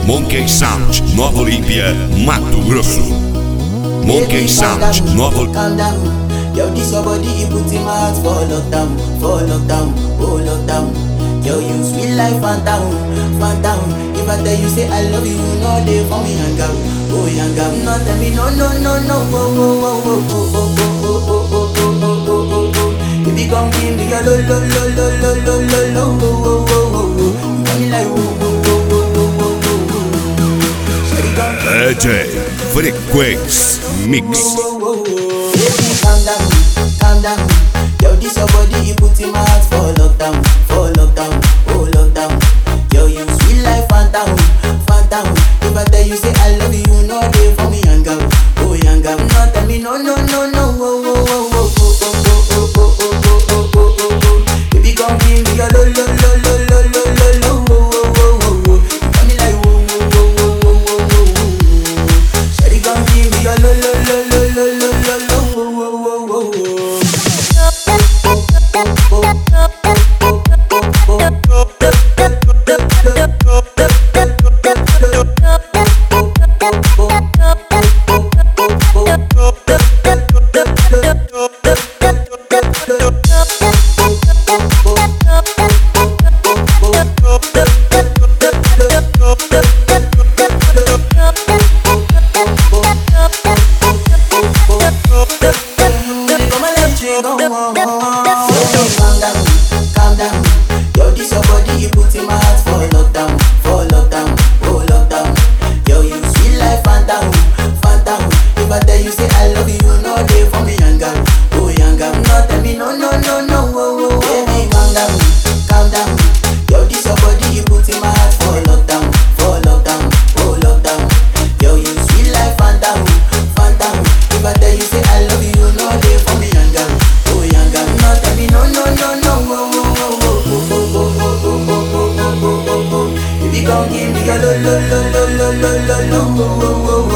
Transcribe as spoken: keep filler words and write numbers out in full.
Monkey Sound, Nova Olímpia, Mato Grosso. Monkey Sound, Nova. Calm down. Yo, this your body, you put in my heart for lockdown, for lockdown, oh lockdown. Yo, you sweet life, phantom, phantom. If I tell you say I love you, no day for me hang out, oh hang out. No tell me no, no, no, no, oh, oh, oh, oh, oh, oh, oh, oh, oh, oh, oh, oh, oh. If you come give me a lo, lo, lo, lo, lo, lo, lo, lo, oh, oh, oh, oh, oh. You got me like oh, oh, oh, oh, oh, oh, oh, oh. Shawty come D J Frequency Mix. Baby, calm down, calm down. Yo, this your body, you put in my heart for lockdown, for lockdown, oh lockdown. Yo, you sweet life, phantom, phantom. If I tell you say I love you, no day for me hang out, oh hang out. No tell me no, no, no, no, oh, oh, oh, oh, oh, oh, oh, oh, oh, oh, oh, oh, oh. Baby, come give me your lo, lo, lo, lo, lo, lo, lo, lo, oh, oh, oh, oh, oh. You got me like oh, oh, oh, oh, oh, oh, oh, oh. Shawty, come give me your lo, lo, lo, lo, lo, lo, lo, lo, oh, oh, oh, oh, oh. Gon' give me a lo lo lo lo lo lo lo lo.